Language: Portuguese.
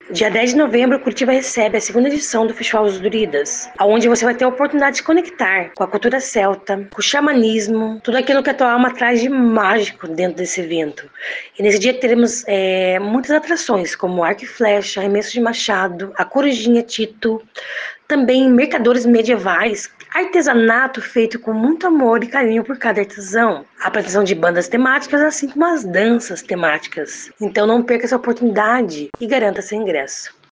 Dia 10 de novembro, Curitiba recebe a segunda edição do Festival dos Druidas, onde você vai ter a oportunidade de se conectar com a cultura celta, com o xamanismo, tudo aquilo que a tua alma traz de mágico dentro desse evento. E nesse dia teremos muitas atrações, como arco e flecha, arremesso de machado, a corujinha Tito, também mercadores medievais, artesanato feito com muito amor e carinho por cada artesão, a apresentação de bandas temáticas, assim como as danças temáticas. Então não perca essa oportunidade e garanta seu ingresso.